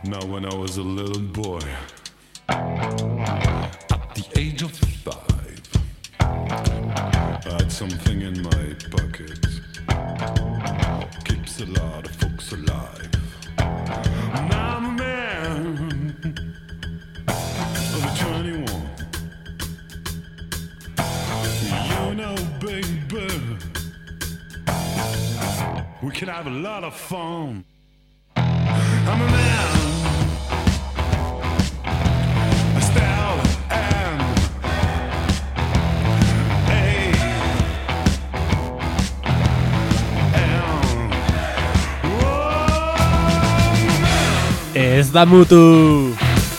Now when I was a little boy, at the age of 5, I had something in my pocket, keeps a lot of folks alive. Now I'm a man of 21. You know, baby, we can have a lot of fun. I'm a man. I still am. Ez da mutu.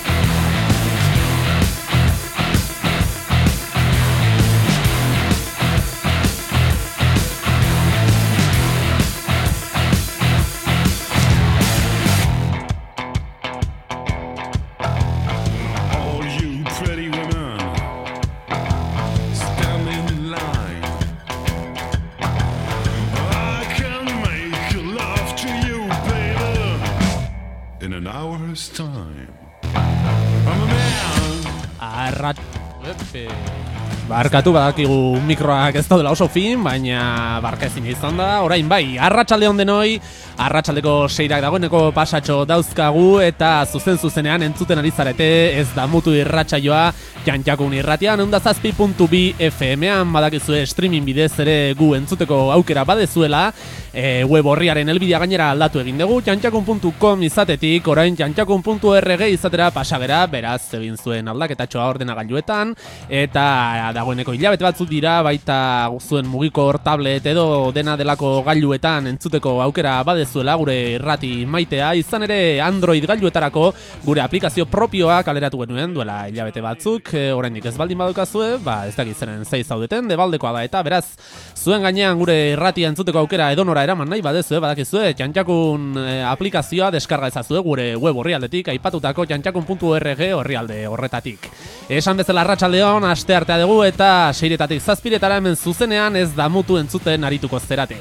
Barkatu badakigu mikroak ez daudela oso fin, baina barka ezin izan da. Orain bai, arratsalde on denoi, arratsaldeko 6 dagoeneko pasatxo dauzkagu eta zuzenean entzuten ari zarete Ez da mutu irratsaioa Jantjakun irratian 107.2 FM-an, badakizue streaming bidez ere gu entzuteko aukera badezuela. Web horriaren helbidea gainera aldatu egin dugu, jantjakun.com izatetik orain jantjakun.org izatera pasagera, beraz egin zuen aldaketatxoa ordenagailuetan eta dagoeneko hilabete batzuk dira, baita zuen mugikor tablet edo dena delako gailuetan entzuteko aukera badezuela gure irrati maitea. Izan ere Android gailuetarako gure aplikazio propioa kaleratu genuen duela hilabete batzuk, oraindik ez baldin badukazue, ez dakit zeren zei zaudeten, debaldekoa da eta beraz zuen gainean gure irratia entzuteko aukera edonora eraman nahi badezue, badakizue Jantjakun aplikazioa deskarga ezazue gure web orrialdetik, aipatutako jantjakun.org orrialde horretatik. Esan bezala arratsaldeon, asteartea dugu eta 6-etatik 7-etara hemen zuzenean Ez da mutu entzuten arituko zerate.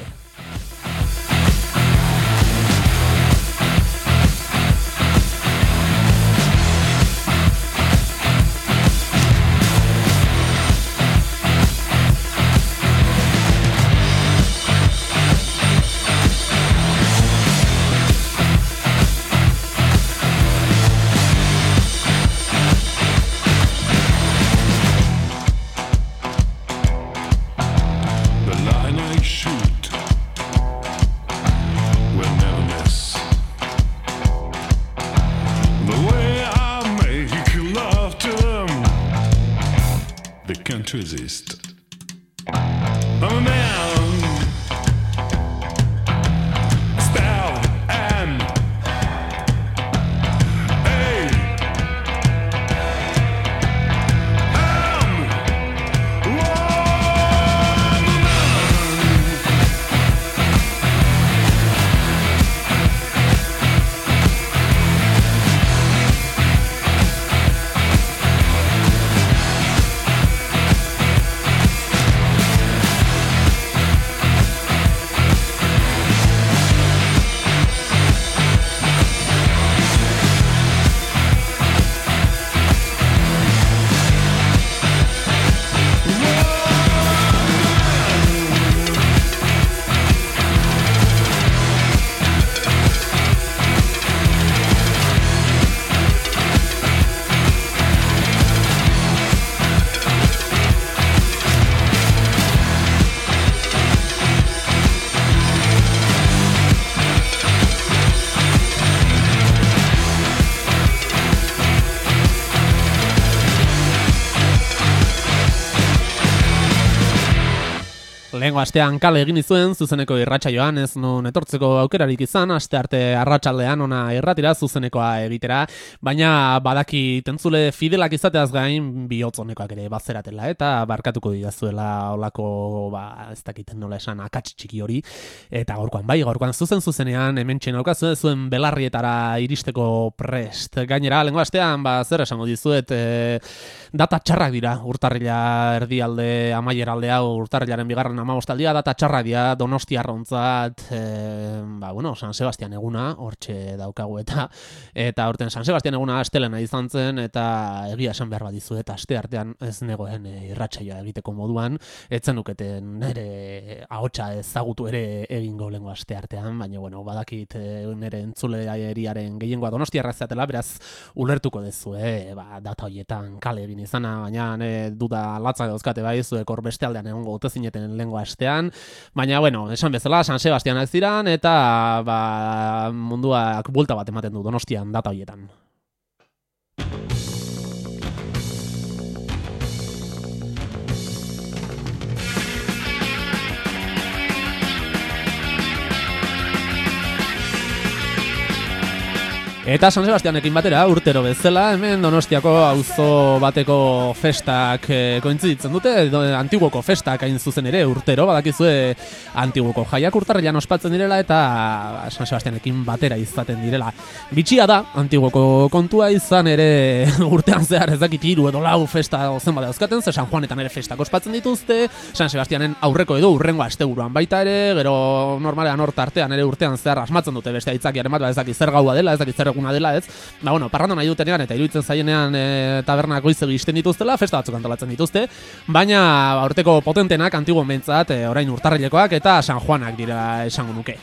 Resist. I'm a man. Style and hey, Lehengo astean kale egin izuen zuzeneko irratsaioan, ez nun etortzeko aukerarik izan, astearte arratsaldean ona irratira zuzenekoa egitera, baina badaki tentzule fidelak izateaz gain bihotzonekoak ere bazeratela eta barkatuko didazuela olako, ez dakiten nola esan, akats txiki hori, eta gaurkoan zuzenean hementxe naukazu zuen belarrietara iristeko prest. Gainera, lehengo astean, zer esango dizuet, data txarrak dira, urtarrila erdialde, amaieralde hau, urtarrilaren 2. amabostaldia data txarra dira Donostiarrontzat, San Sebastian eguna, hortxe daukagu eta horten San Sebastian eguna astelena izan zen, eta egia esan behar badizu, eta aste artean ez negoen irratsaioa egiteko moduan, etzen nuketen nire ahotsa ezagutu ere egingo lehengo aste artean, baina badakit nire entzuleriaren gehiengoa Donostiarra zatela, beraz ulertuko dezu, data horietan kale egin izana, baina duda latza dauzkate bai, zuek hor beste aldean egongo ote zineten lehengo astean, baina esan bezala San Sebastianak ziran, eta munduak buelta bat ematen du Donostian data horietan. Eta San Sebastianekin batera, urtero bezala, hemen Donostiako auzo bateko festak kointziditzen dute, Antiguoko festak hain zuzen ere urtero, badakizue Antiguoko jaiak urtarrilean ospatzen direla eta San Sebastianekin batera izaten direla. Bitxia da, Antiguoko kontua izan ere urtean zehar ez dakit 3 edo 4 festa zen bada euskaten, ze San Juanetan ere festak ospatzen dituzte, San Sebastianen aurreko edo urrengo asteburuan baita ere, gero normalean hor tartean ere urtean zehar asmatzen dute beste aitzakiaren bat, ez dakit zer gaua dela, ez dakit zer eguna dela, ez? Parrando nahi dutenean eta iruditzen zaienean tabernak goizegi ixten dituztela, festa batzuk antolatzen dituzte, baina aurteko potentenak Antiguo mentzat, orain urtarrilekoak eta San Juanak dira esango nuke.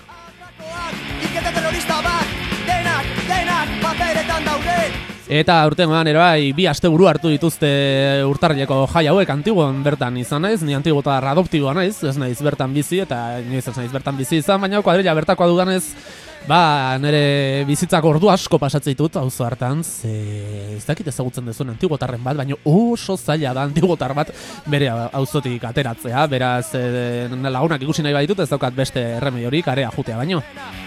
Eta aurtengoan ere bai 2 asteburu hartu dituzte urtarrileko jai hauek Antiguon bertan izan naiz, ni antiguotar adoptiboa naiz, ez naiz bertan bizi eta inoiz ez naiz bertan bizi izan, baina kuadrilla bertakoa dudanez nire bizitzako ordu asko pasatzen ditut auzo hartan, ez dakit ezagutzen duzuen antiguotarren bat, baina oso zaila da antiguotar bat bere auzotik ateratzea, beraz lagunak ikusi nahi baditut ez daukat beste erremediorik area jutea baino.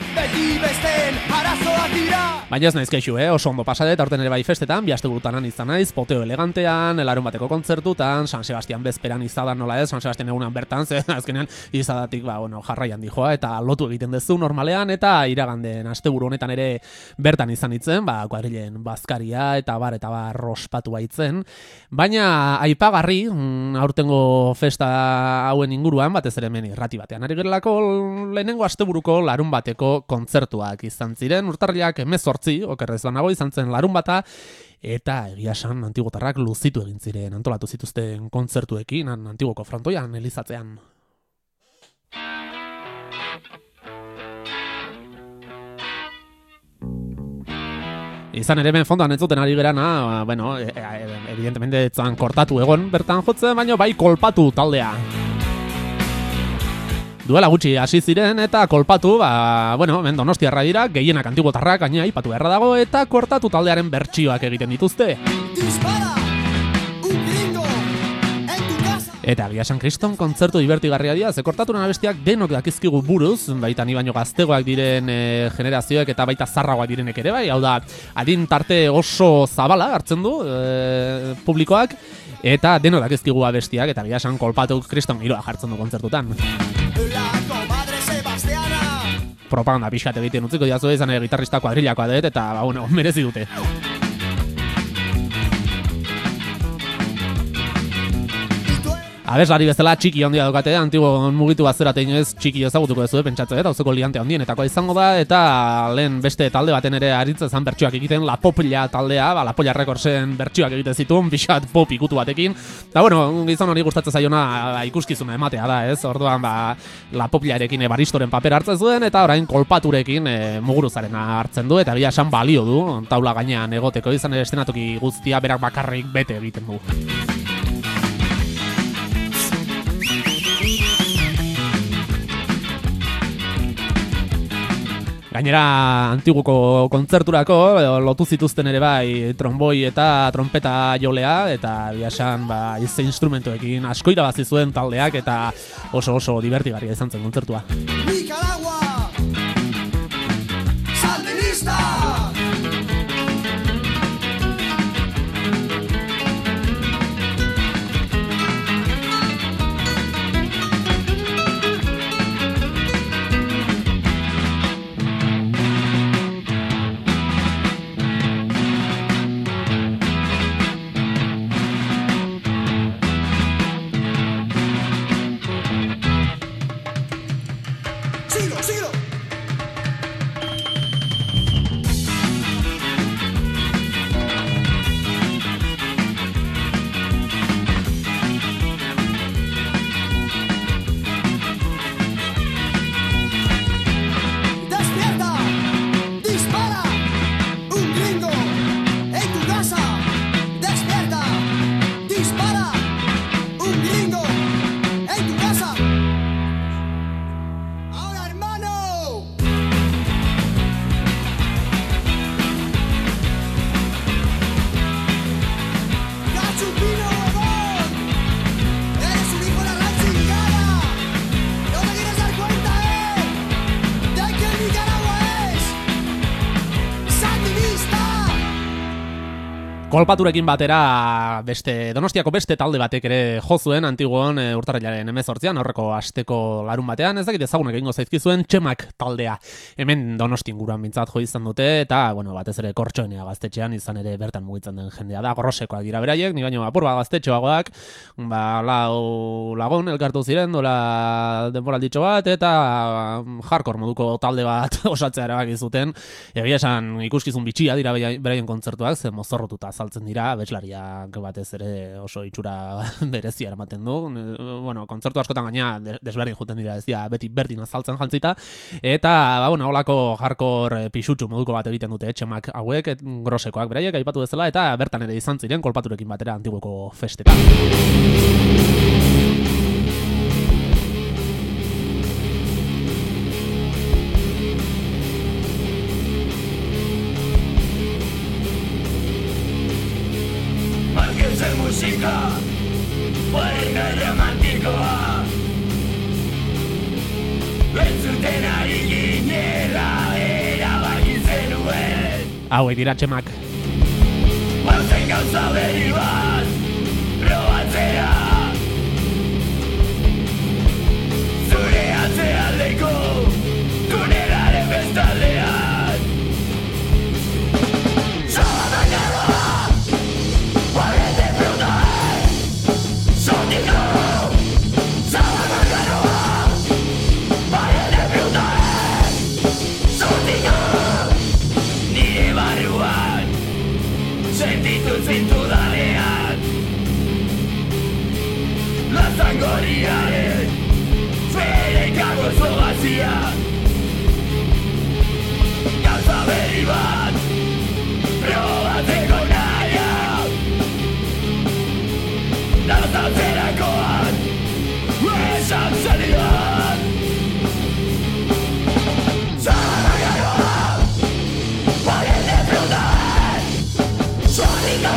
Baina ez naiz keixu, oso ondo pasadet, aurten ere bai festetan, 2 asteburutan izan naiz, poteo elegantean, larun bateko kontzertutan, San Sebastian bezperan izadan nola ez, San Sebastian egunan bertan, ze azkenean izadatik jarraian dijoa, eta lotu egiten duzu normalean, eta iraganden asteburu honetan ere bertan izan itzen, kuadrilen bazkaria eta bar ospatu baitzen, baina aipagarri aurtengo festa hauen inguruan, batez ere hemen irrati batean ari gerelako lehenengo asteburuko larun bateko kontzertuak izan ziren, urtarriak 18, okerrez banago izan zen larun bata, eta egia esan antiguotarrak luzitu egin ziren antolatu zituzten kontzertuekin Antiguoko frontoian elizatzean. Izan ere hemen fondoan entzuten ari gerana, evidentemente etzan kortatu egon bertan jotzen, baina bai kolpatu taldea. Duela gutxi hasi ziren eta kolpatu, hemen Donostiarra dira, gehienak antiguotarrak gaina aipatu beharra dago eta kortatu taldearen bertsioak egiten dituzte. Eta egia esan kriston kontzertu divertigarria dira, ze kortaturen abestiak denok dakizkigu buruz, baita ni baino gaztegoak diren generazioek eta baita zarragoak direnek ere bai, hau da, adin tarte oso zabala hartzen du publikoak, eta denok dakizkigu abestiak, eta egia esan kolpatu kriston giroa jartzen du kontzertutan. Propaganda pixkat egiten utziko diazu izan gitarrista kuadrillakoa dut, eta merezi dute. Abeslari bezala txiki handia daukate, Antiguon mugitu bazeratein ez txiki ezagutuko duzu, pentsatzen eta auzoko liante handienetakoa izango da, eta lehen beste talde baten ere aritzen zan bertsioak egiten, La Popilla taldea, La Polla Recordsen bertsioak egiten zituen, pixat pop ikutu batekin, eta gizon hori gustatzen zaiona ikuskizuna ematea da, ez? Orduan, La Popillarekin Baristoren paper hartzen zuen, eta orain kolpaturekin Muguruzarena hartzen du, eta egia esan balio du, taula gainean egoteko izan ere estenatoki guztia berak bakarrik bete egiten du. Gainera, Antiguoko kontzerturako lotu zituzten ere bai tromboi eta trompeta jolea, eta biasan izte instrumentoekin asko irabazi zuen taldeak, eta oso divertigarria izan zen kontzertua. Nicaragua! Sandinista! Kolpaturekin batera Donostiako beste talde batek ere jo zuen Antiguon urtarrilaren 18an, aurreko asteko larun batean, ez dakit ezagunak egingo zaizkizuen Txemak taldea. Hemen Donosti inguruan mintzat jo izan dute, eta, batez ere Kortxoenea gaztetxean, izan ere bertan mugitzen den jendea da, Gorrosekoak dira beraiek, ni baino apur bat gaztetxoagoak, lau lagun elkartu ziren, dola denboralditxo bat, eta hardcore moduko talde bat osatzea erabaki zuten. Egia esan ikuskizun bitxia dira beraien kontzertuak, ze mozorrotuta azaltzen dira, abeslariak batez ere oso itxura berezia eramaten du. Kontzertu askotan gaina desberdin juten dira, ez dira beti berdin azaltzen jantzita, eta holako hardcore pixutxu moduko bat egiten dute Txemak hauek, Grosekoak beraiek aipatu bezala, eta bertan ere izan ziren Kolpaturekin batera Antiguoko festetan. Musika, buena romantikoa, entzuten ari ginela erabaki zenuen. Hauek dira Txemak. Bazen gauza berri bat, probatzea, zure atzealdeko tunelaren bestaldean. Zintudalean Lazangoriaren Ferekako zogazia Gauza berri bat Probatzeko naia Naztatzerakoan Esan zenidan Zalagaroa Paren de frutan Zalino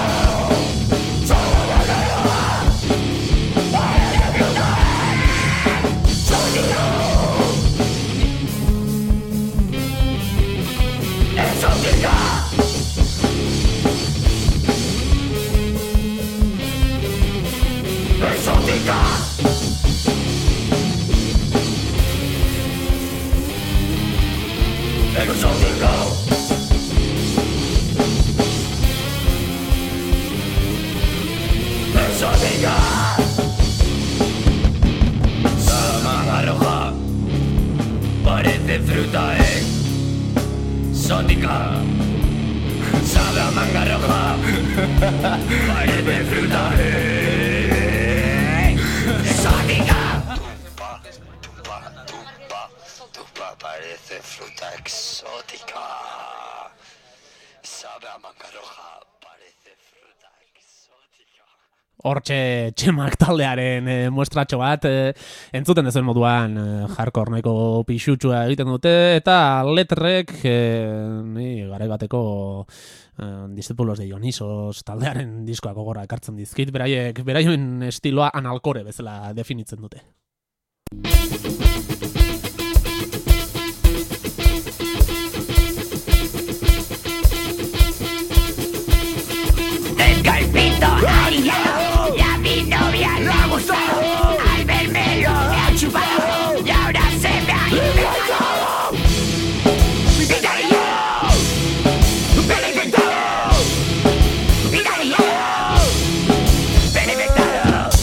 Parece fruta, Sónica. Sabe a manga roja. Parece fruta, Sónica. Tupa, parece fruta exótica. Sabe a manga roja. Parece fruta exótica. Hortxe Txemak taldearen muestratxo bat, entzuten dezuen moduan hardcore nahiko pixutxua egiten dute, eta letrek garai bateko Discípulos de Dionisos taldearen diskoak gogora ekartzen dizkit, beraien estiloa analkore bezala definitzen dute. Golpito aliado, y a mi novia le ha gustado. Al verme lo ha chupado y ahora se me ha inventado. Italiano, benefactado. Italiano, benefactado.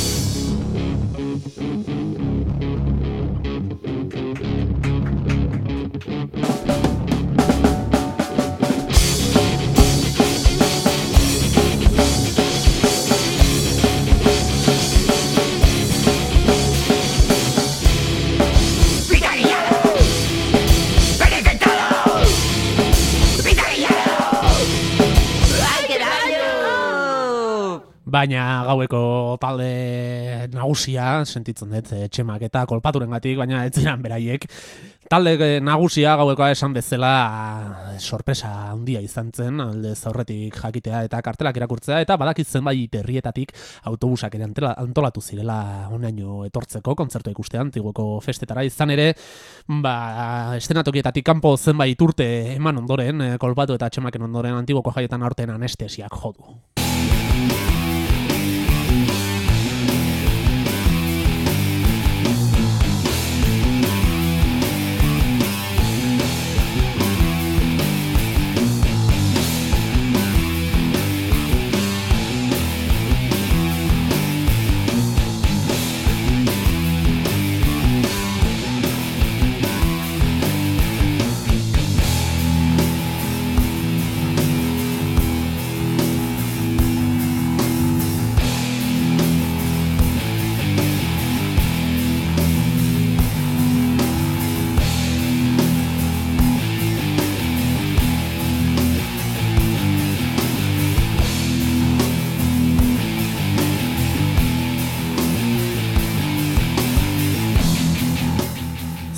Baina gaueko talde nagusia, sentitzen dut Txemak eta Kolpaturengatik, baina ez ziren beraiek. Talde nagusia gauekoa esan bezala sorpresa handia izan zen, alde aurretik jakitea eta kartelak irakurtzea, eta badakit zenbait herrietatik autobusak ere antolatu zirela honaino etortzeko, kontzertua ikustea Antiguoko festetara, izan ere, estenatokietatik kanpo zenbait urte eman ondoren, Kolpatu eta Txemaken ondoren Antiguoko jaietan aurten anestesiak jodu.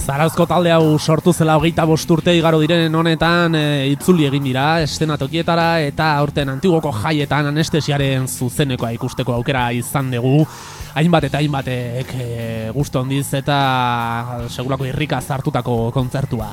Zarauzko talde hau sortu zela 25 urte igaro diren honetan itzuli egin dira eszenatokietara eta aurten Antiguoko jaietan anestesiaren zuzenekoa ikusteko aukera izan dugu. Hainbat eta hainbatek gustu handiz eta segurako irrika hartutako kontzertua.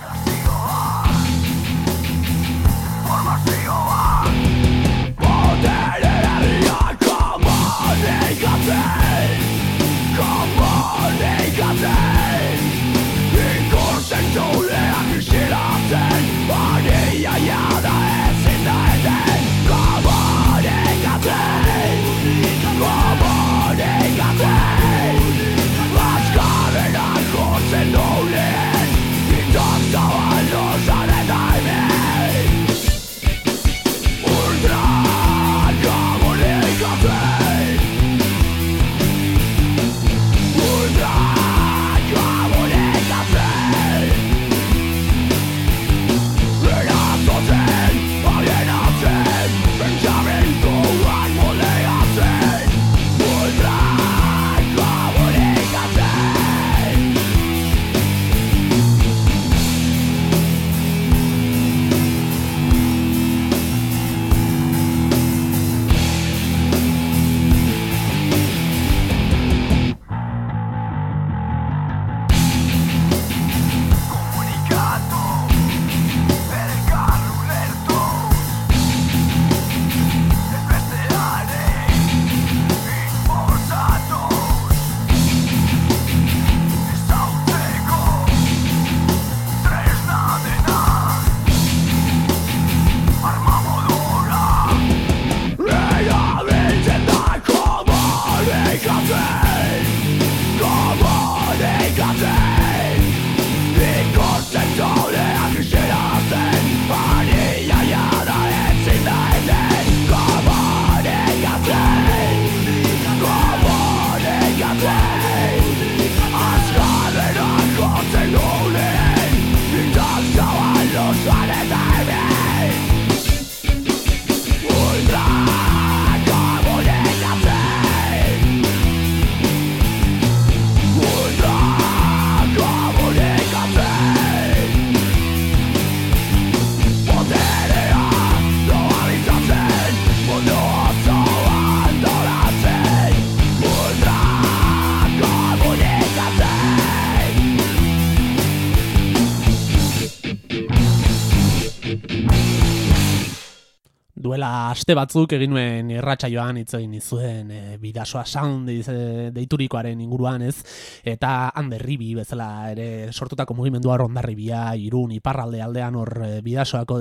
Aste batzuk egin nuen irratsaioan hitz egin nizuen Bidasoa Sound deiturikoaren inguruan, ez? Eta Anderribi bezala ere sortutako mugimendua Hondarribia, Irun, Iparralde aldean hor Bidasoako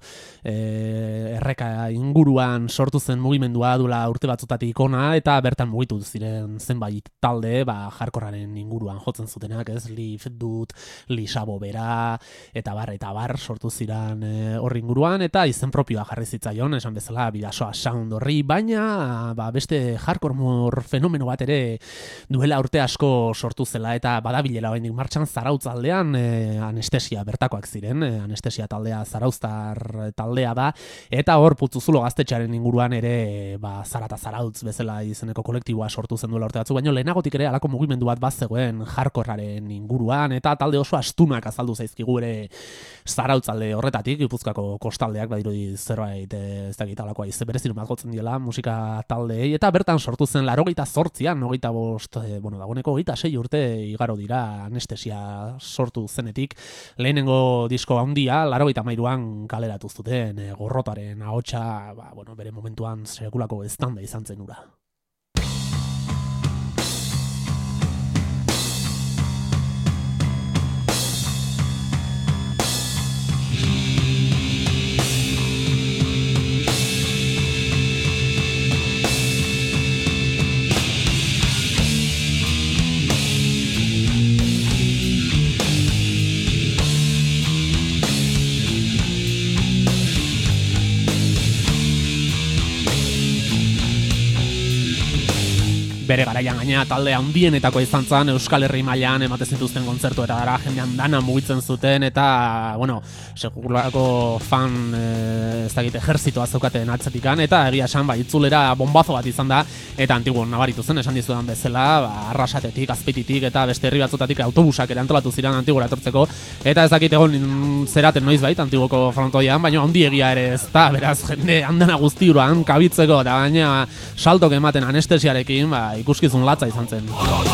erreka inguruan sortu zen mugimendua duela urte batzutatik ona eta bertan mugitu ziren zenbait talde, hardcorearen inguruan jotzen zutenak, ez? Live Dut, Lisabo Bera eta bar sortu ziren horri inguruan eta izen propioa jarri zitzaion, esan bezala Bidasoa Sound horri, baina beste hardcore fenomeno bat ere duela urte asko sortu zela eta badabilela oraindik martxan Zarautz aldean anestesia bertakoak ziren, anestesia taldea Zarauztar taldea da eta hor Putzuzulo gaztetxearen inguruan ere Zarata Zarautz bezala izeneko kolektiboa sortu zen duela urte batzu, baina lehenagotik ere halako mugimendu bat bazegoen hardcorearen inguruan eta talde oso astunak azaldu zaizkigu ere Zarautz alde horretatik, Gipuzkoako kostaldeak badirudi zerbait ez dakit alakoa ize bereziru bat gotzen diela musika taldeei eta bertan sortu zen 88an, 25, dagoeneko 26 urte igaro dira anestesia sortu zenetik. Lehenengo disko handia 93an kaleratu zuten Gorrotaren ahotsa, bere momentuan sekulako eztanda izan zen hura. bere garaian gaina talde handienetako izan zen, Euskal Herri mailan ematen zituzten kontzertuetara jendean dana mugitzen zuten, eta, bueno, segurako fan, ez dakit, ejerzitoa zeukaten atzetikan, eta egia esan, itzulera bombazo bat izan da, eta Antiguon nabaritu zen, esan dizudan bezala, Arrasatetik, Azpeititik, eta beste herri batzutatik autobusak ere antolatu ziren Antigora etortzeko, eta ez dakit egon zeraten noizbait Antiguoko frontoian, baina handiegia ere ez da, beraz, jende handena guztiuran kabitzeko, eta baina saltok ematen anestesiarekin, ikuskizun latza izan zen.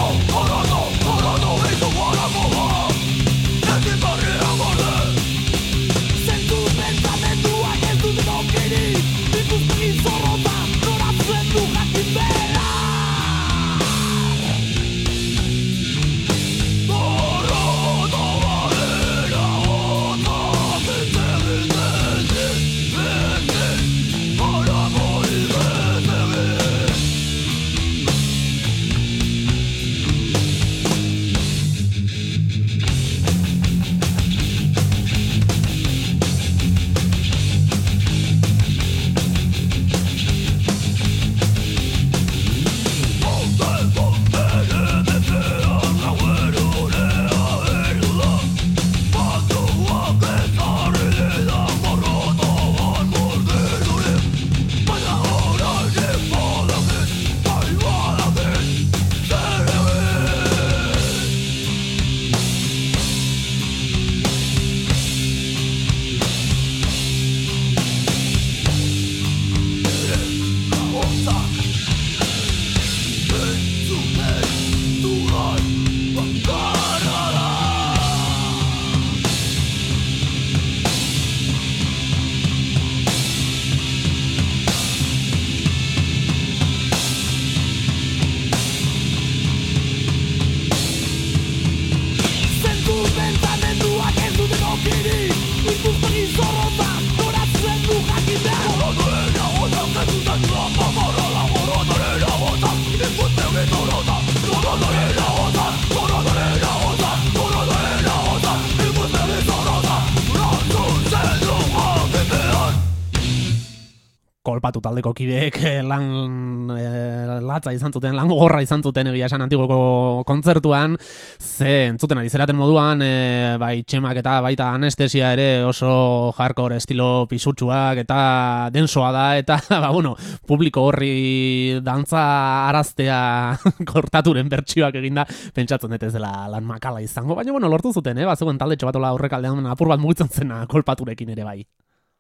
Kolpatu taldeko kideek lan latza izan zuten, lan gorra izan zuten egia esan Antigoko kontzertuan, ze entzuten ari zeraten moduan, bai txemak eta baita anestesia ere oso hardcore estilo pisutsuak eta densoa da, eta bueno, publiko horri dantza araztea kortaturen bertsioak eginda, pentsatzen dut ez dela lan makala izango, baina bueno, lortu zuten, bazegoen talde txobatola aurrekaldean apur bat mugitzen zena kolpaturekin ere bai.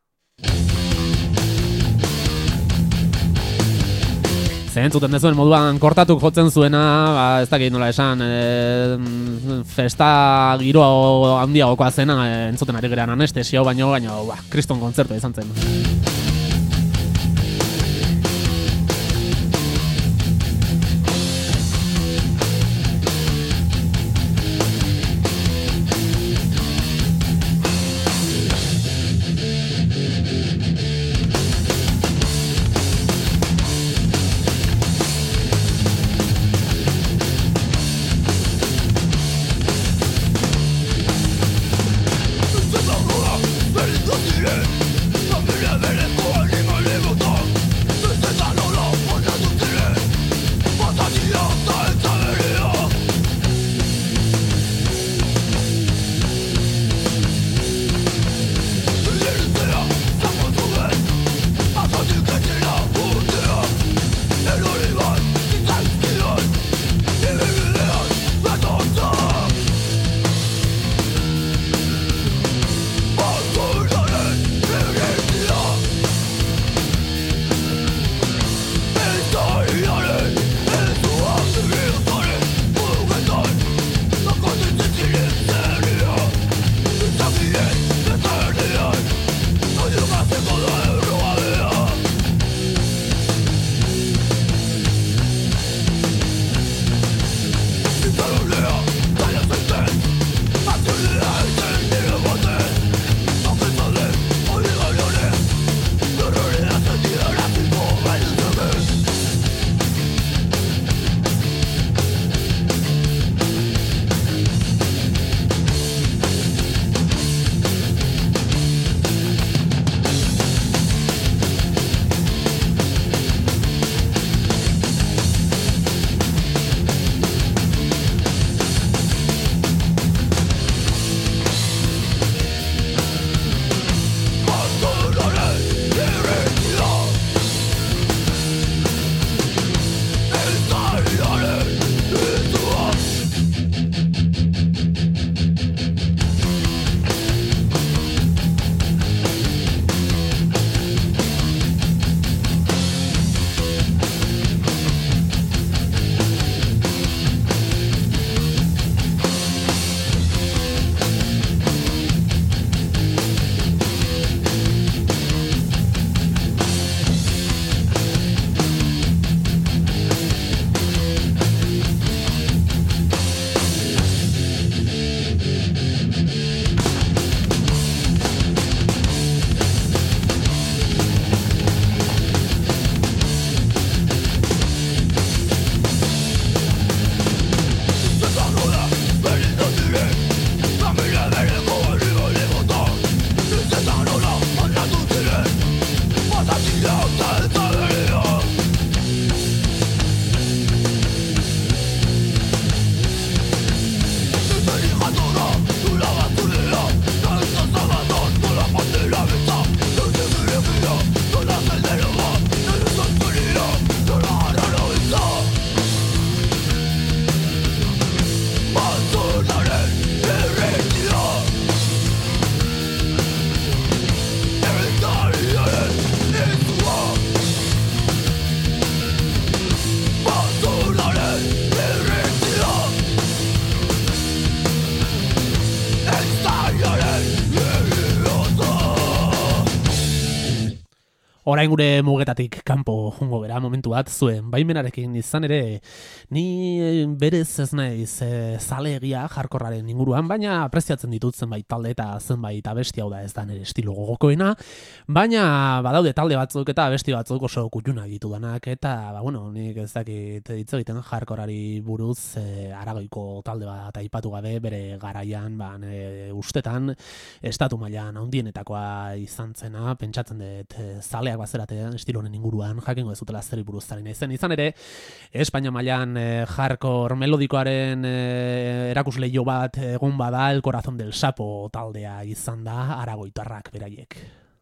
Zentzuten dezuen moduan kortatuk jotzen zuena, ez dakit nola esan, festa giroa handiagokoa zena, entzuten ari gerean anestesio, baino, kriston kontzertua izan zen. Verle Orain gure mugetatik kanpo jungo bera momentu bat zuen baimenarekin izan ere ni berez ez naiz zaleegia jarkorraren inguruan, baina apreziatzen ditut zenbait talde eta zenbait abesti, hau da ez da nire estilo gogokoena, baina badaude talde batzuk eta abesti batzuk oso kutxuna ditudanak eta nik ez dakit hitz egiten jarkorrari buruz Aragoiko talde bat aipatu gabe bere garaian ustetan estatu mailan handienetakoa izan zena, pentsatzen dut zaleak bazeratean estilo honen inguruan jakingo ez dutela zeri buruz zari naizen. Izan ere, Espainia mailan hardcore melodikoaren erakusleio bat egon bada El Corazón del Sapo taldea izan da aragoitarrak beraiek.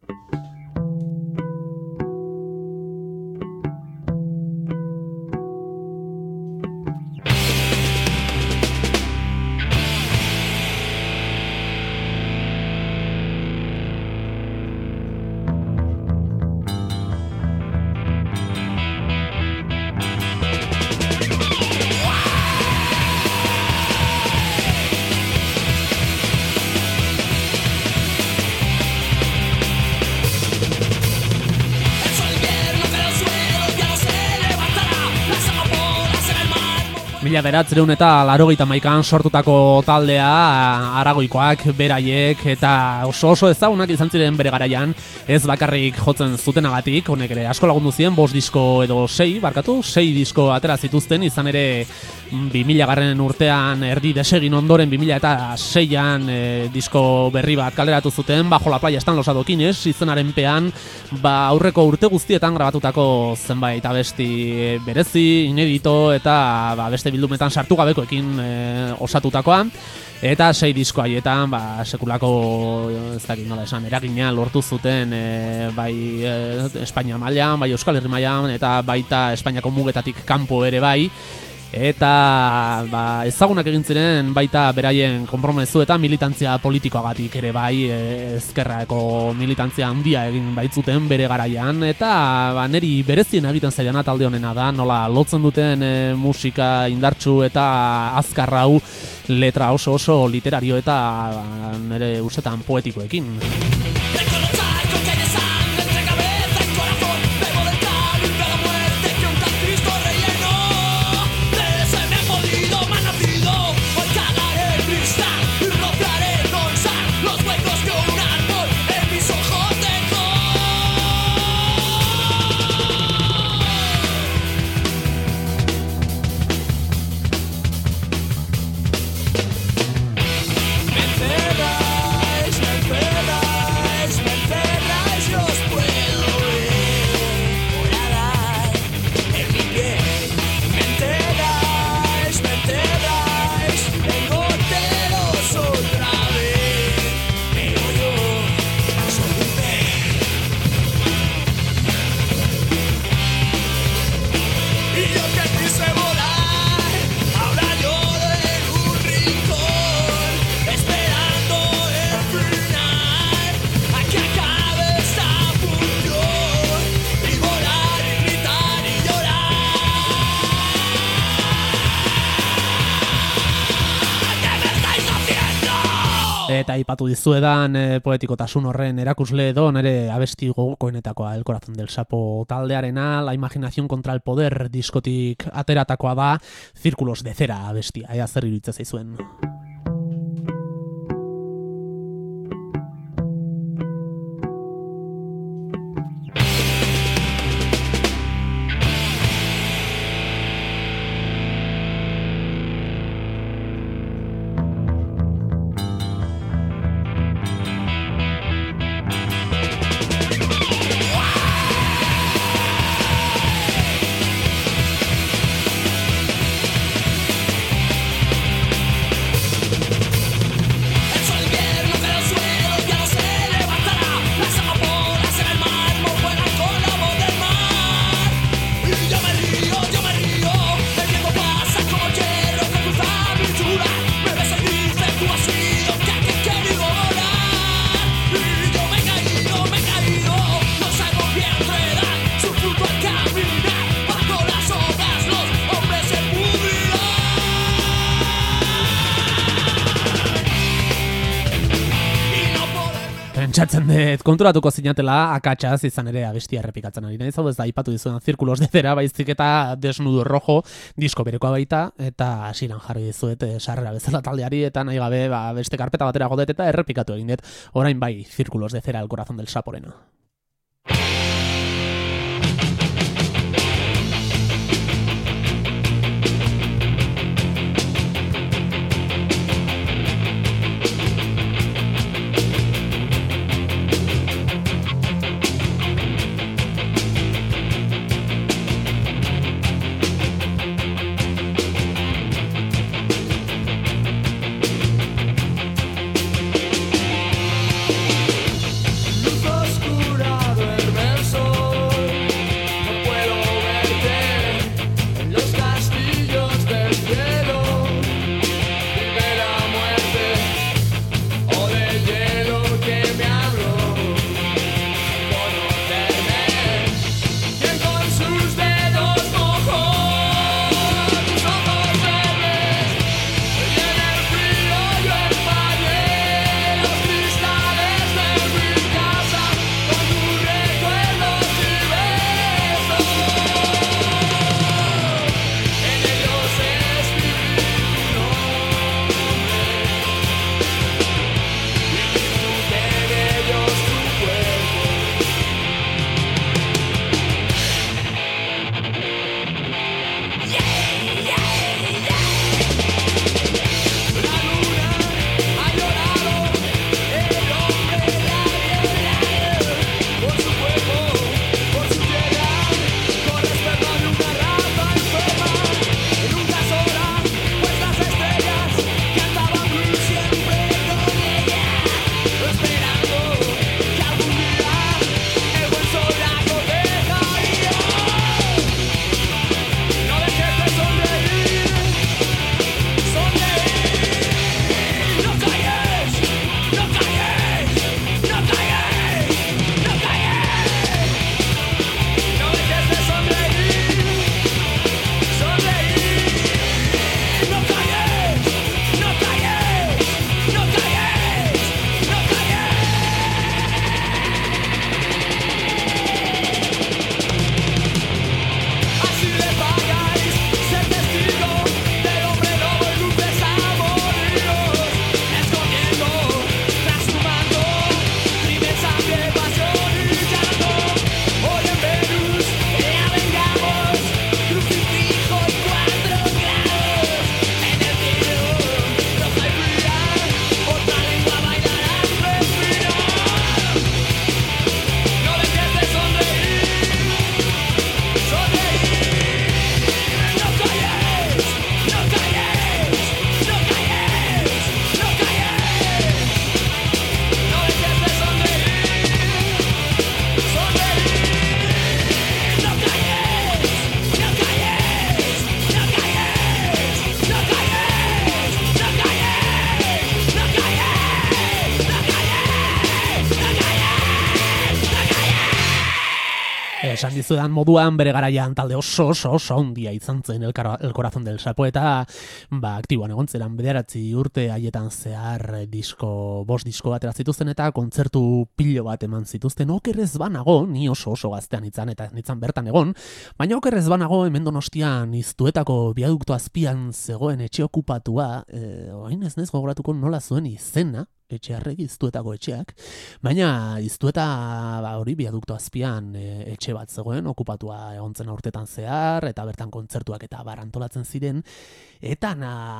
Mila 1981an sortutako taldea, Aragoikoak beraiek eta oso ezagunak izan ziren bere garaian, ez bakarrik jotzen zutenagatik, honek ere asko lagundu zien, 5 disko edo 6 disko atera zituzten, izan ere 2000 urtean erdi desegin ondoren 2006an disko berri bat kaleratu zuten, Bajo la playa están los adoquines izenaren pean, aurreko urte guztietan grabatutako zenbait abesti berezi, inedito eta beste bildumetan sartu gabekoekin osatutakoa. Eta 6 disko haietan sekulako ez dakit nola esan eragina lortu zuten bai Espainia mailan, bai Euskal Herri mailan eta baita Espainiako mugetatik kanpo ere bai. Eta ezagunak egin ziren baita beraien konpromezu eta militantzia politikoagatik ere bai, ezkerrako militantzia handia egin baitzuten bere garaian, eta neri berezien egiten zaidana talde honena da, nola lotzen duten musika indartsu eta azkar hau letra oso literario eta nere ustetan poetikoekin. Eta aipatu dizuedan poetikotasun horren erakusle edo nere abesti gogokoenetakoa El Corazón del Sapo taldearena, La imaginación contra el poder diskotik ateratakoa da, Círculos de cera abestia, ea zer iruditzen zaizuen. Pentsatzen dut, konturatuko zinatela akatsaz izan ere abestia errepikatzen ari naiz, hau ez da aipatu dizudan Círculos de Cera, baizik eta Desnudo Rojo disko berekoa baita, eta hasieran jarri dizuet sarrera bezala taldeari, eta nahi gabe beste karpeta batera godet eta errepikatu egin dut, orain bai Círculos de Cera, El Corazón del Saporena. Esan dizudan moduan bere garaian talde oso handia izan zen El Corazón del Sapo, eta aktiboan egon zelan 9 urte haietan zehar bost disko atera zituzten eta kontzertu pilo bat eman zituzten. Okerrez banago, ni oso gaztean nitzan bertan egon, baina okerrez banago hemen Donostian Iztuetako biadukto azpian zegoen etxe okupatua, orain ez naiz gogoratuko nola zuen izena, etxearrek Iztuetako etxeak, baina Iztueta hori biadukto azpian etxe bat zegoen, okupatua egon zen urtetan zehar, eta bertan kontzertuak eta bar antolatzen ziren, eta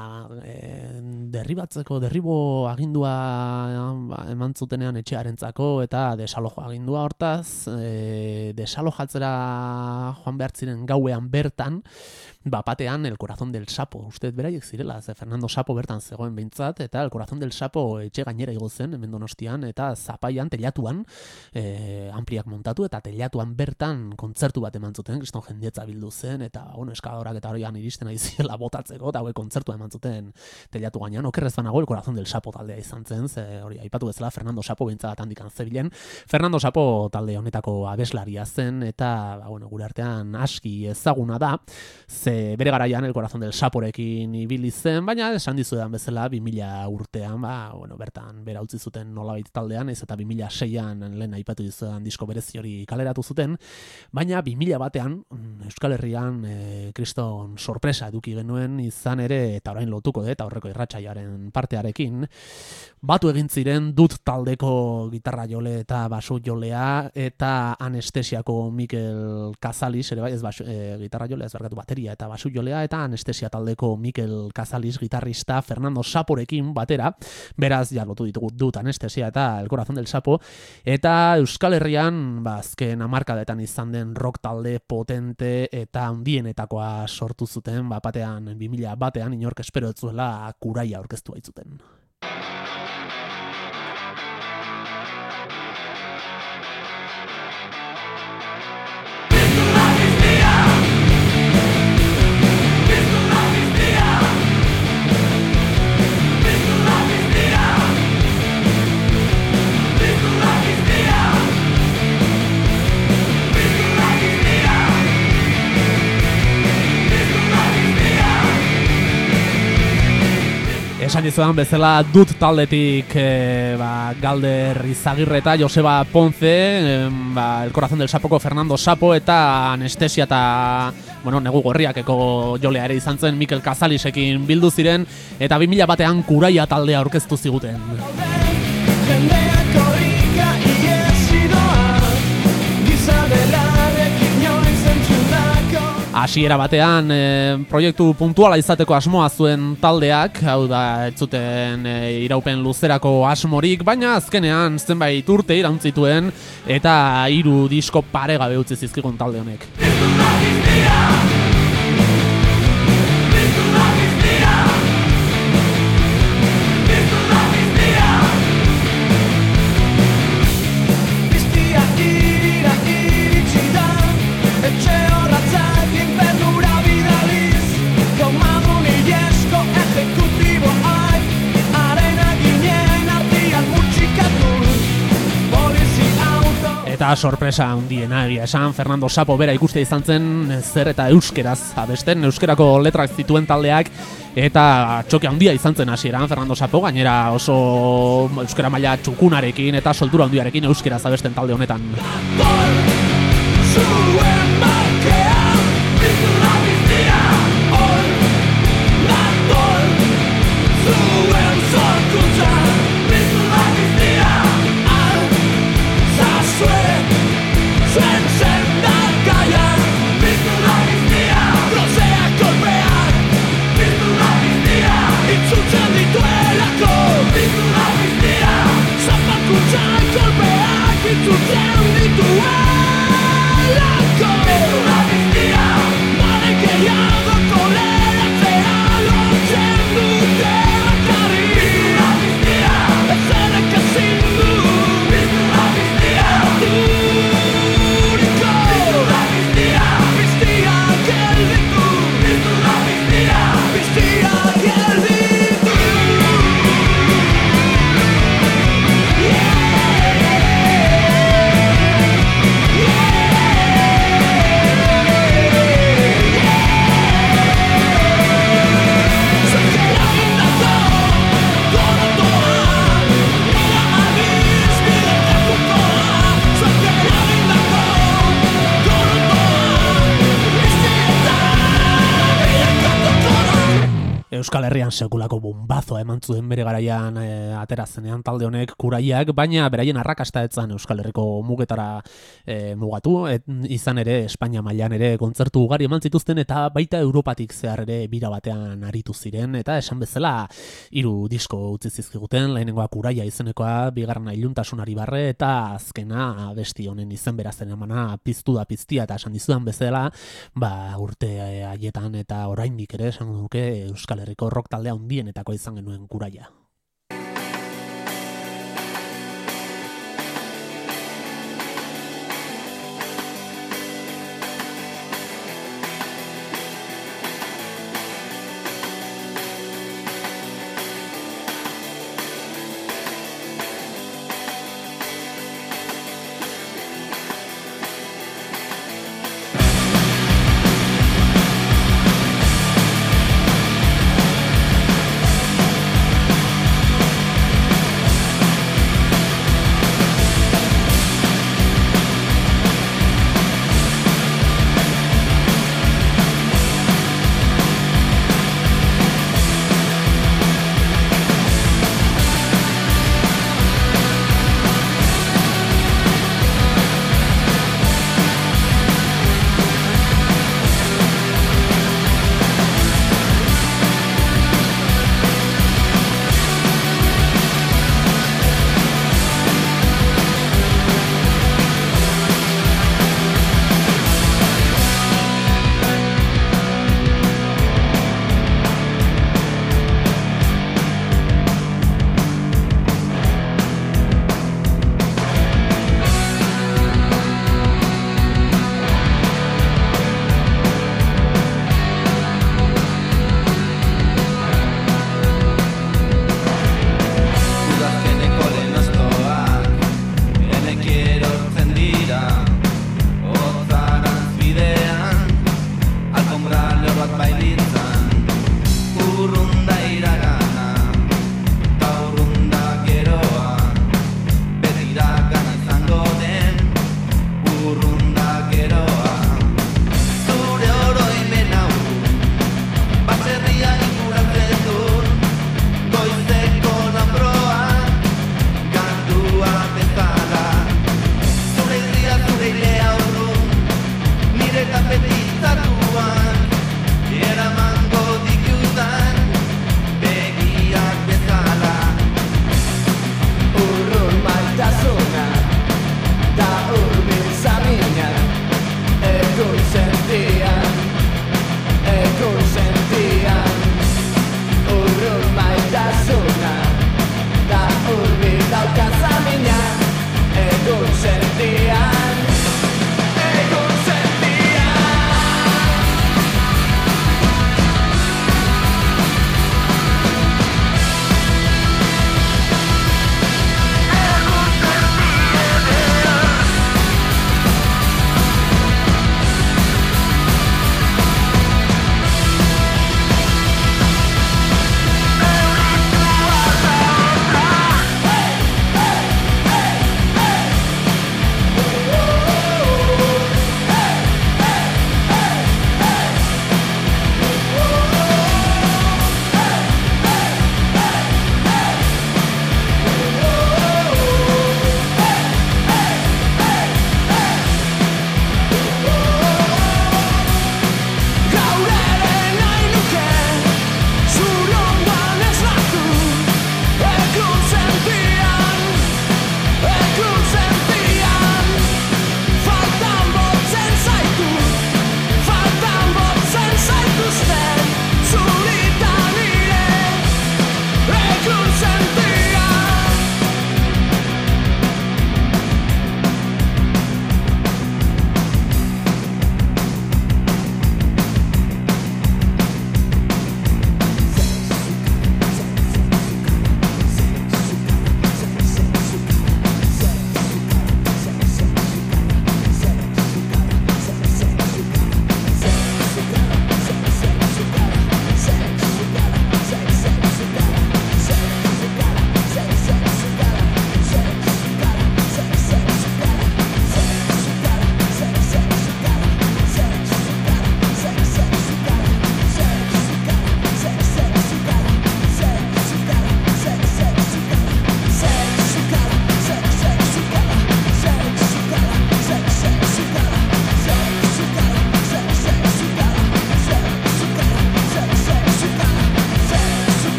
derribo agindua eman zutenean etxearentzako, eta desalojo agindua hortaz, desalojatzera joan behar ziren gauean bertan, batean El Corazón del Sapo, uste beraiek zirela, Fernando Sapo bertan zegoen behintzat, eta El Corazón del Sapo etxe gainera igo zen, hemen Donostian, eta zapaian, telatuan, ampliak montatu, eta telatuan bertan kontzertu bat eman zuten, kriston jendietza bildu zen, eta eskadorak eta horian iristen ari zirela botatzeko, eta hauek kontzertua eman zuten telatu gainean. Okerrez banago El Corazón del Sapo taldea izan zen, hori aipatu bezala Fernando Sapo behintzat handikan zebilen. Fernando Sapo talde honetako abeslaria zen, eta gure artean aski ezaguna da, ze bere garaian El Corazón del Saporekin ibili zen, baina esan dizuedan bezala 2000 urtean, bertan bera utzi zuten nolabait taldean, ez eta 2006an lehen aipatu dizuedan disko berezi hori kaleratu zuten, baina 2000 batean Euskal Herrian kriston sorpresa eduki genuen izan ere, eta orain lotuko dut aurreko irratsaiaren partearekin, batu egin ziren Dut taldeko gitarra jole eta basu jolea eta Anestesiako Mikel Cazalis, ere bai, ez gitarra jolea, ez barkatu bateria eta basu jolea, eta Anestesia taldeko Mikel Cazalis gitarrista Fernando Saporekin batera, beraz ja lotu ditugu Dut, Anestesia eta El Corazón del Sapo, eta Euskal Herrian azken hamarkadetan izan den rock talde potente eta handienetakoa sortu zuten, batean 2000 batean inork espero ez zuela Kuraia aurkeztu baitzuten. Esan dizudan bezala Dut taldetik Galder Izagirre eta Joseba Ponce, El Corazón del Sapoko Fernando Sapo eta Anestesia eta Negu Gorriakeko jolea ere izan zen Mikel Cazalisekin bildu ziren, eta 2000 batean Kuraia taldea aurkeztu ziguten. Hasiera batean proiektu puntuala izateko asmoa zuen taldeak, hau da, ez zuten iraupen luzerako asmorik, baina azkenean zenbait urte irauntzituen eta 3 disko paregabe utzi zizkigun talde honek. Eta sorpresa handiena egia esan, Fernando Sapo bera ikustea izan zen zer eta euskeraz abesten, euskerako letrak zituen taldeak, eta txoke handia izan zen hasieran Fernando Sapo, gainera oso euskera maila txukunarekin eta soltura handiarekin euskeraz abesten talde honetan. Euskal Herrian sekulako bombazoa eman zuen bere garaian atera zenean talde honek Kuraiak, baina beraien arrakasta etzan Euskal Herriko mugetara mugatu, izan ere Espainia mailan ere kontzertu ugari eman zituzten eta baita Europatik zehar ere bira batean aritu ziren, eta esan bezala 3 disko utzi zizkiguten, lehenengoa Kuraia izenekoa, bigarrena Iluntasunari barre, eta azkena abesti honen izen berazen emana Piztu da piztia, eta esan dizudan bezala urte haietan eta oraindik ere esan duke Euskal Herriko rock taldea handienetako izan genuen Kuraia.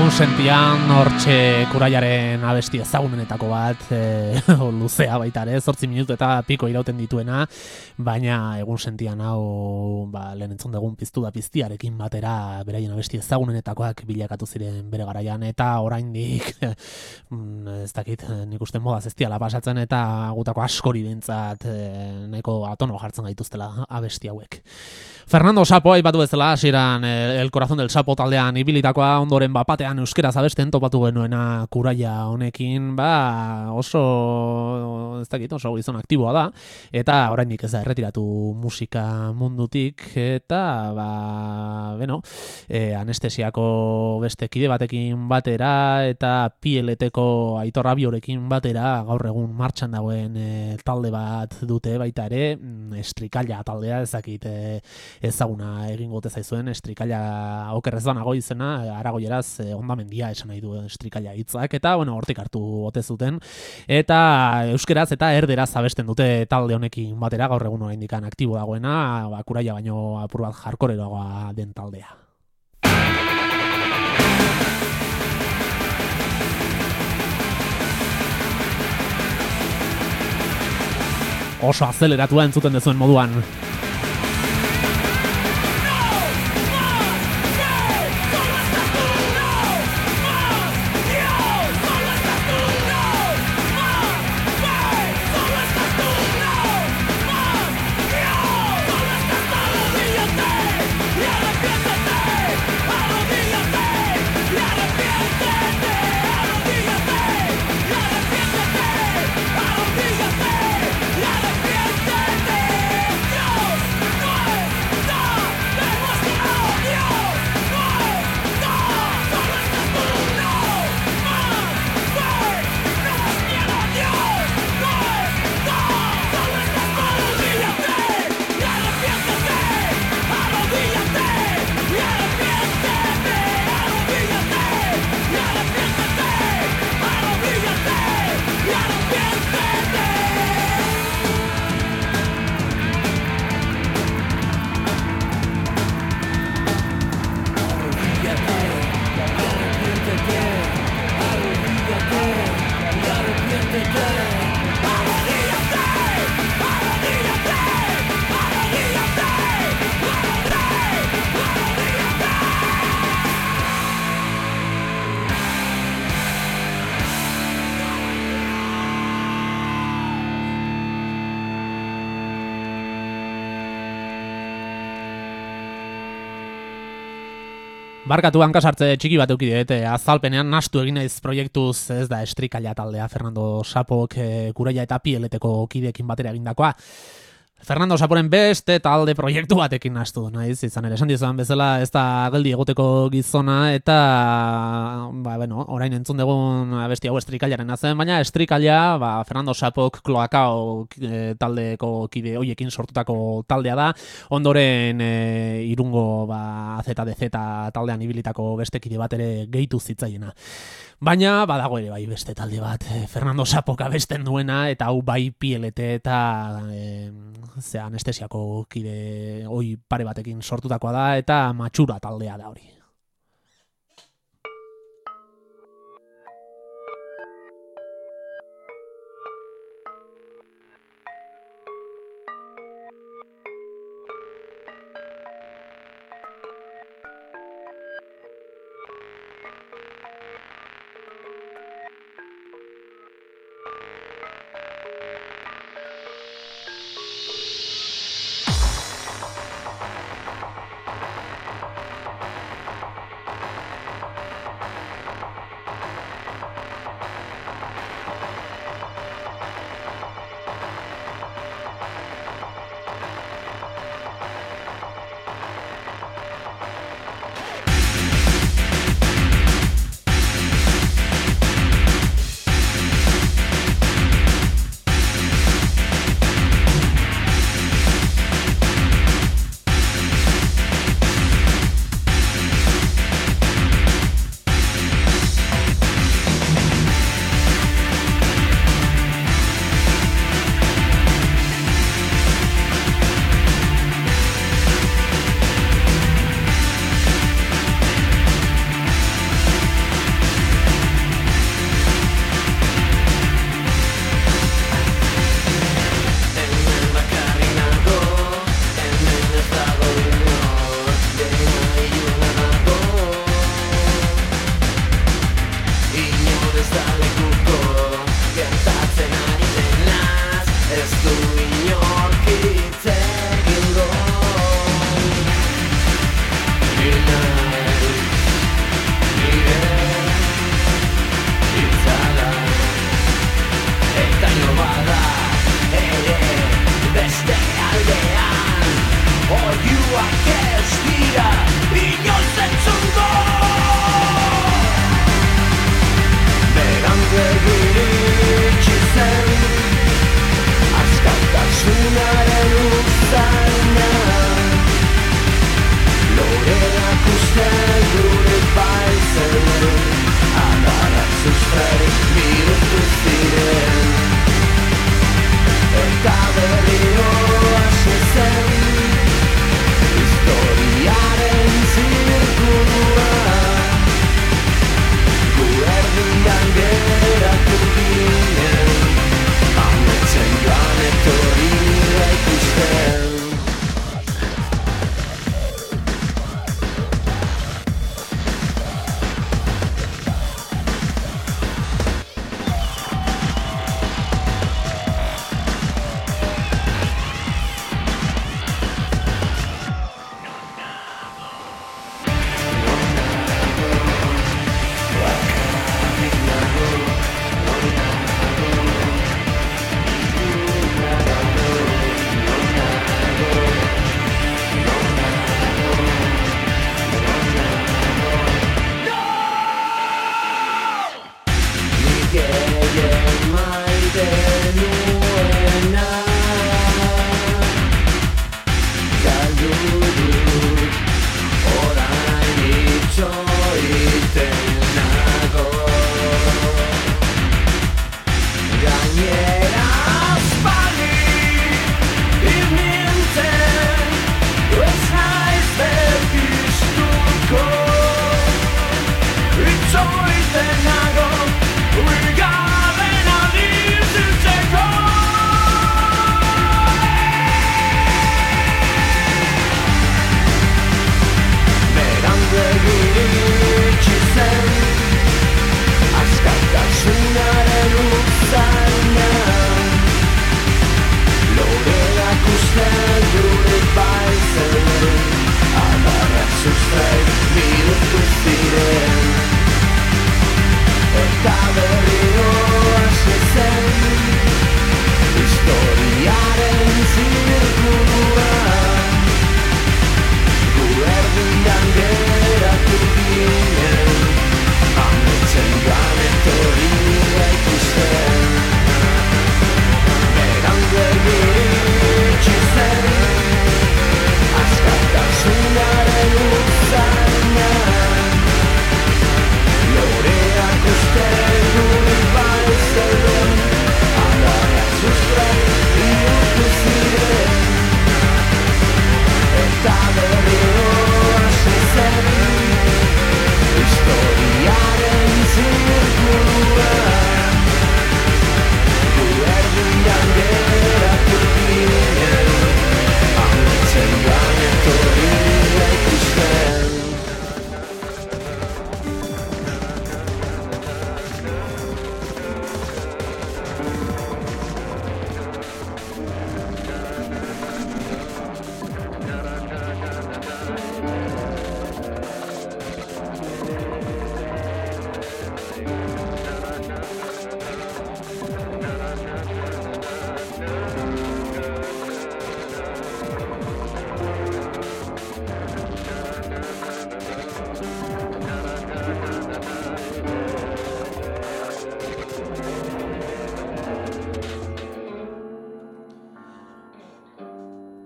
egun sentian hortxe Kuraiaren abesti ezagunenetako bat, luzea baita ere, 8 minutu eta piko irauten dituena, baina egun sentian hau lehen entzun dugun piztu da piztiarekin batera beraien abesti ezagunenetakoak bilakatu ziren bere garaian, eta oraindik ez dakit, nik uste modaz ez diala pasatzen, eta gutako askori bintzat nahiko atono jartzen gaituztela abesti hauek. Fernando Sapo aipatu bezala, hasieran El Corazón del Sapo taldean ibilitakoa, ondoren batean euskeraz abesten topatu genuena Kuraia honekin, oso ez dakit, oso gizon aktiboa da, eta oraindik ez da erretiratu musika mundutik, eta anestesiako beste kide batekin batera, eta PLT-ko Aitor Abiorekin batera, gaur egun martxan dagoen talde bat dute baita ere, Estrikaila taldea, ez dakit ezaguna egingo ote zaizuen, Estrikaila okerrez banago izena, aragoieraz hondamendia esan nahi du Estrikaila hitzak, eta hortik hartu ote zuten, eta euskeraz eta erderaz abesten dute talde honekin batera, gaur egun oraindik aktibo dagoena, Kuraia baino apur bat jarkoreroagoa den taldea. Oso azeleratua entzuten dezuen moduan. Barkatu hankasartze txiki bat eduki dut, azalpenean nahastu egin naiz proiektuz, ez da Estrikaila taldea, Fernando Sapok Kuraia eta PLT-ko kideekin batera egindakoa. Fernando Saporen beste talde proiektu batekin nahastu naiz, izan ere, esan dizudan bezala ez da geldi egoteko gizona, eta orain entzun dugun abesti hau Estrikailaren zen, baina Estrikaila, Fernando Sapok Kloakao taldeko kide hoiekin sortutako taldea da, ondoren Irungo AZDZ taldean ibilitako beste kide bat ere gehitu zitzaiena. Baina badago ere bai beste talde bat, Fernando Sapok abesten duena, eta hau bai PLT eta anestesiako kide hoi pare batekin sortutakoa da, eta Matxura taldea da hori.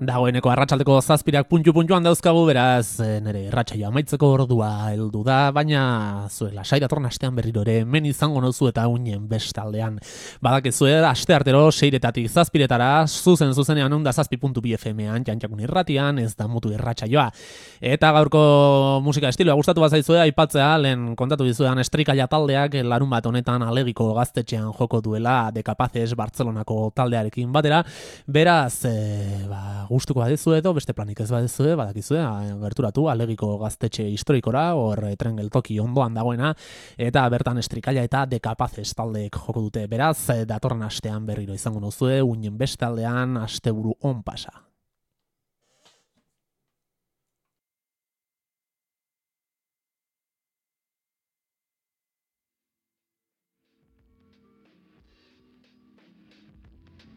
Dagoeneko arratsaldeko 7 puntu-puntuan dauzkagu, beraz nire irratsaioa amaitzeko ordua heldu da, baina zuek lasai datorren astean berriro ere hemen izango nozu eta uinen bestaldean. Badakizue asteartero 6etatik 7etara zuzenean 107.2 FM-an Jantxakun irratian, ez da mutu irratsaioa. Eta gaurko musika estiloa gustatu bazaizue aipatzea, lehen kontatu dizuetan Estrikaia taldeak larunbat honetan Alegiko gaztetxean joko duela De Capaces Bartzelonako taldearekin batera. Beraz, gustuko badezu edo beste planik ez badezue, badakizue, gerturatu Alegiko gaztetxe historikora, hor tren geltoki ondoan dagoena, eta bertan Estrikaia eta De Capaces taldeek joko dute. Beraz, datorren astean berriro izango nozue, uinen beste aldean asteburu on pasa.